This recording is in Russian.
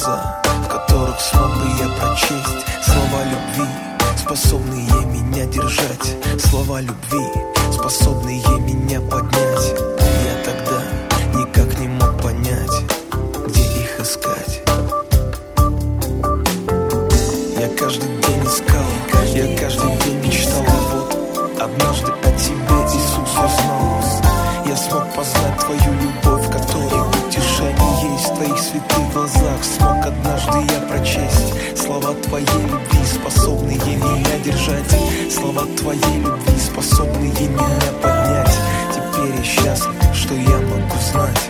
глаза, в которых смог бы я прочесть слова любви, способные меня держать. Слова любви, способные меня поднять. Я тогда никак не мог понять, где их искать. Я каждый день искал, я каждый день мечтал, а вот однажды о тебе, Иисус, узнал. Я смог познать твою любовь, в которой утешение есть. В твоих святых глазах смог однажды я прочесть слова твоей любви, способные меня держать. Слова твоей любви, способные меня поднять. Теперь я счастлив, что я могу знать,